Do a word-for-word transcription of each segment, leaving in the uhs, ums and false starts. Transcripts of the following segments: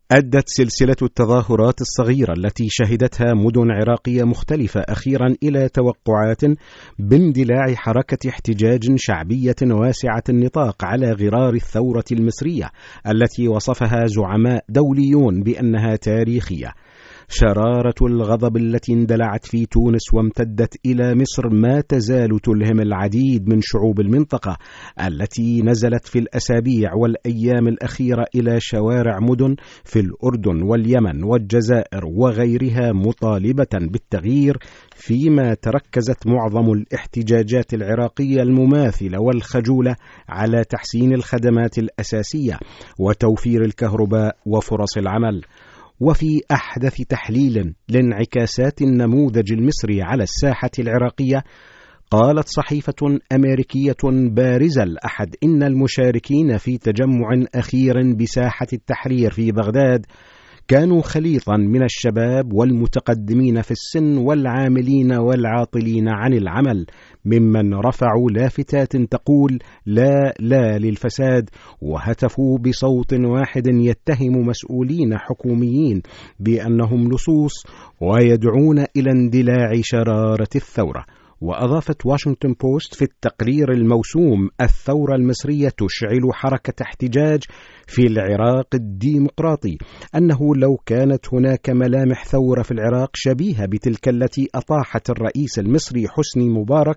أدت سلسلة التظاهرات الصغيرة التي شهدتها مدن عراقية مختلفة أخيرا إلى توقعات باندلاع حركة احتجاج شعبية واسعة النطاق على غرار الثورة المصرية التي وصفها زعماء دوليون بأنها تاريخية. شرارة الغضب التي اندلعت في تونس وامتدت إلى مصر ما تزال تلهم العديد من شعوب المنطقة التي نزلت في الأسابيع والأيام الأخيرة إلى شوارع مدن في الأردن واليمن والجزائر وغيرها مطالبة بالتغيير، فيما تركزت معظم الاحتجاجات العراقية المماثلة والخجولة على تحسين الخدمات الأساسية وتوفير الكهرباء وفرص العمل. وفي أحدث تحليل لانعكاسات النموذج المصري على الساحة العراقية، قالت صحيفة أمريكية بارزة الأحد إن المشاركين في تجمع أخير بساحة التحرير في بغداد كانوا خليطا من الشباب والمتقدمين في السن والعاملين والعاطلين عن العمل، ممن رفعوا لافتات تقول لا لا للفساد، وهتفوا بصوت واحد يتهم مسؤولين حكوميين بأنهم لصوص ويدعون إلى اندلاع شرارة الثورة. وأضافت واشنطن بوست في التقرير الموسوم: الثورة المصرية تشعل حركة احتجاج في العراق الديمقراطي، أنه لو كانت هناك ملامح ثورة في العراق شبيهة بتلك التي أطاحت الرئيس المصري حسني مبارك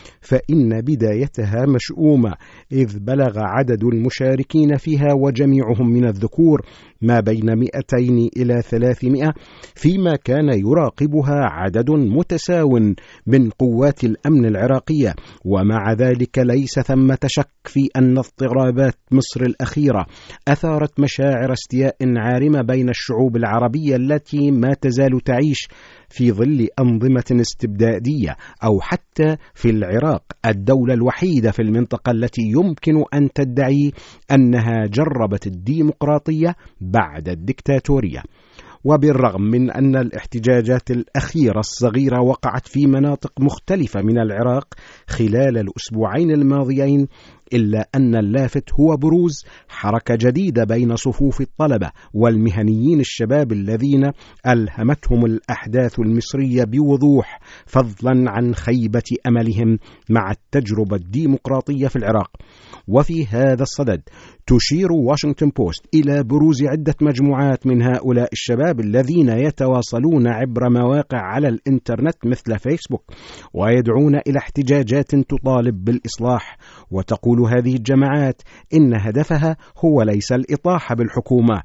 فإن بدايتها مشؤومة، إذ بلغ عدد المشاركين فيها وجميعهم من الذكور ما بين مئتين إلى ثلاثمائة، فيما كان يراقبها عدد متساو من قوات الأمن العراقية. ومع ذلك ليس ثمة شك في أن اضطرابات مصر الأخيرة أثارت مشاعر استياء عارمة بين الشعوب العربية التي ما تزال تعيش في ظل أنظمة استبدادية، أو حتى في العراق الدولة الوحيدة في المنطقة التي يمكن أن تدعي أنها جربت الديمقراطية بعد الدكتاتورية. وبالرغم من أن الاحتجاجات الأخيرة الصغيرة وقعت في مناطق مختلفة من العراق خلال الأسبوعين الماضيين، إلا أن اللافت هو بروز حركة جديدة بين صفوف الطلبة والمهنيين الشباب الذين ألهمتهم الأحداث المصرية بوضوح، فضلا عن خيبة أملهم مع التجربة الديمقراطية في العراق. وفي هذا الصدد تشير واشنطن بوست إلى بروز عدة مجموعات من هؤلاء الشباب الذين يتواصلون عبر مواقع على الإنترنت مثل فيسبوك ويدعون إلى احتجاجات تطالب بالإصلاح. وتقول هذه الجماعات إن هدفها هو ليس الإطاحة بالحكومة،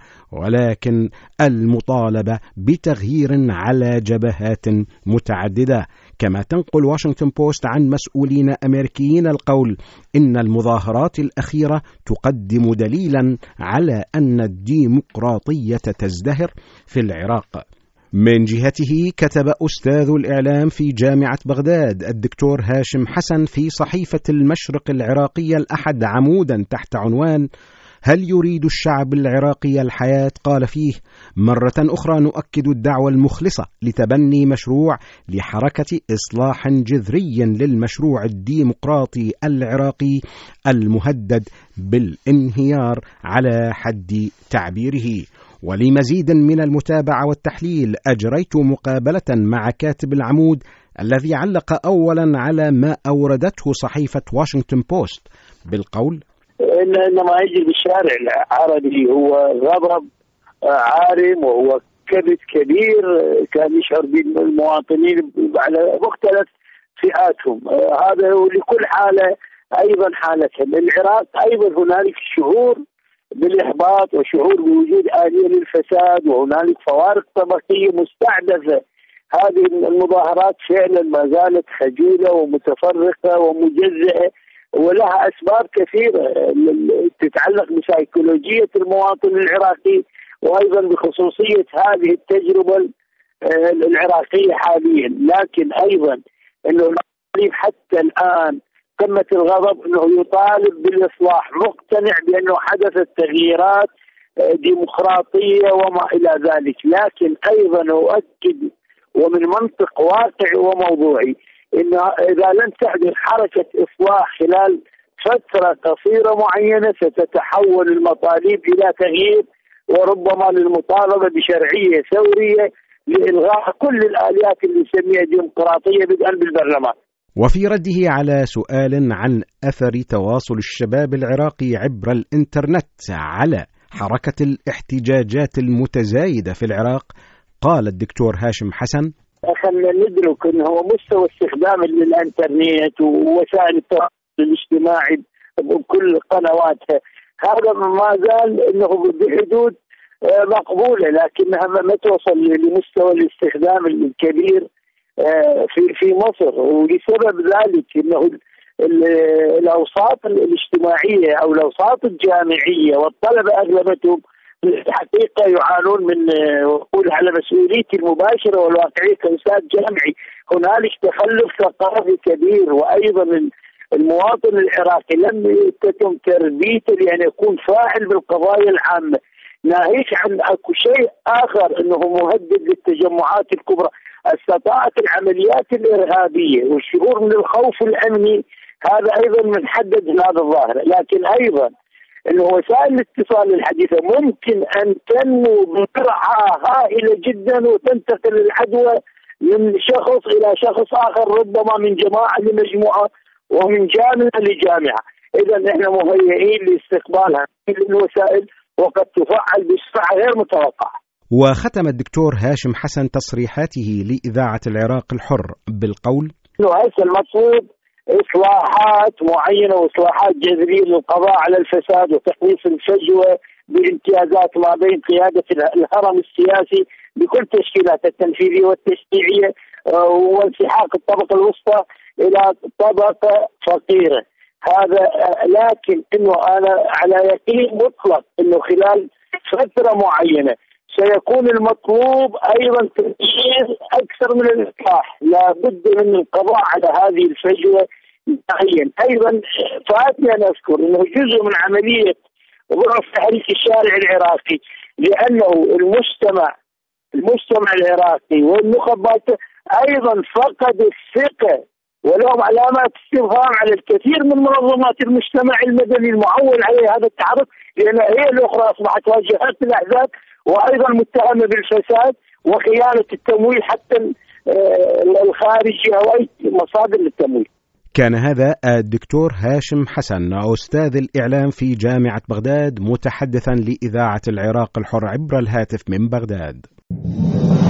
ولكن المطالبة بتغيير على جبهات متعددة. كما تنقل واشنطن بوست عن مسؤولين أمريكيين القول إن المظاهرات الأخيرة تقدم دليلا على أن الديمقراطية تزدهر في العراق. من جهته كتب أستاذ الإعلام في جامعة بغداد الدكتور هاشم حسن في صحيفة المشرق العراقية الأحد عمودا تحت عنوان: هل يريد الشعب العراقي الحياة؟ قال فيه: مرة أخرى نؤكد الدعوة المخلصة لتبني مشروع لحركة إصلاح جذري للمشروع الديمقراطي العراقي المهدد بالانهيار على حد تعبيره. ولمزيد من المتابعة والتحليل أجريت مقابلة مع كاتب العمود الذي علق أولا على ما أوردته صحيفة واشنطن بوست بالقول: إن ما يجري بالشارع العربي هو غضب عارم وهو كبت كبير كان يشعر بالمواطنين على مختلف فئاتهم. هذا لكل حالة أيضا حالتهم. العراق أيضا هنالك شعور بالإحباط وشعور بوجود آلية للفساد، وهنالك فوارق طبقية مستحدثة. هذه المظاهرات فعلا ما زالت خجولة ومتفرقة ومجزئة، ولها أسباب كثيرة تتعلق بسيكولوجية المواطن العراقي وأيضا بخصوصية هذه التجربة العراقية حاليا. لكن أيضا أنه حتى الآن قمة الغضب أنه يطالب بالإصلاح، مقتنع بأنه حدثت تغييرات ديمقراطية وما إلى ذلك. لكن أيضا أؤكد ومن منطق واقعي وموضوعي إن إذا لم تحدث حركة إصلاح خلال فترة قصيرة معينة ستتحول المطالب إلى تغيير وربما للمطالبة بشرعية ثورية لإلغاء كل الآليات اللي نسميها ديمقراطية بدءا بالبرلمان. وفي رده على سؤال عن أثر تواصل الشباب العراقي عبر الإنترنت على حركة الاحتجاجات المتزايدة في العراق، قال الدكتور هاشم حسن: خلينا ندرك أنه مستوى استخدام للإنترنت ووسائل التواصل الاجتماعي بكل قنواتها هذا ما زال أنه بحدود مقبولة، لكنها ما توصل لمستوى الاستخدام الكبير في في مصر. ولسبب ذلك انه الاوساط الاجتماعيه او الاوساط الجامعيه والطلبه اغلبتهم الحقيقه يعانون من، واقول على مسؤوليتي المباشره والواقعيه كاستاذ جامعي، هنالك تخلف ثقافي كبير، وايضا المواطن العراقي لم يتم تربيته لان يكون فاعل بالقضايا العامه، ناهيك عن اكو شيء اخر انه مهدد للتجمعات الكبرى. استطاعت العمليات الارهابيه والشعور من الخوف الامني هذا ايضا من حدد هذا الظاهره، لكن ايضا انه وسائل الاتصال الحديثه ممكن ان تنمو بسرعه هائله جدا وتنتقل العدوى من شخص الى شخص اخر، ربما من جماعه لمجموعه ومن جامعه لجامعه. اذا احنا مهيئين لاستقبال هذه الوسائل وقد تفعل بسرعه غير متوقعه. وختم الدكتور هاشم حسن تصريحاته لإذاعة العراق الحر بالقول: إنه هسه المطلوب إصلاحات معينة وإصلاحات جذرية للقضاء على الفساد وتقليص الفجوة بالامتيازات ما بين قيادة الهرم السياسي بكل تشكيلاته التنفيذية والتشريعية وانسحاق الطبقة الوسطى إلى طبقة فقيرة. هذا لكن إنه أنا على يقين مطلق إنه خلال فترة معينة سيكون المطلوب أيضا تغيير أكثر من الإصلاح، لا بد من القضاء على هذه الفجوة نهائيا. أيضا فاتني أن أذكر أنه جزء من عملية ضعف تحريك الشارع العراقي، لأنه المجتمع المجتمع العراقي والنخبات أيضا فقد الثقة ولهم علامات استفهام على الكثير من منظمات المجتمع المدني المعول عليه هذا التحرك، لأن هي الأخرى أصبحت واجهات الأحزاب وأيضا متهمة بالفساد وخيانة التمويل حتى الخارجي أو أي مصادر للتمويل. كان هذا الدكتور هاشم حسن أستاذ الإعلام في جامعة بغداد متحدثا لإذاعة العراق الحر عبر الهاتف من بغداد.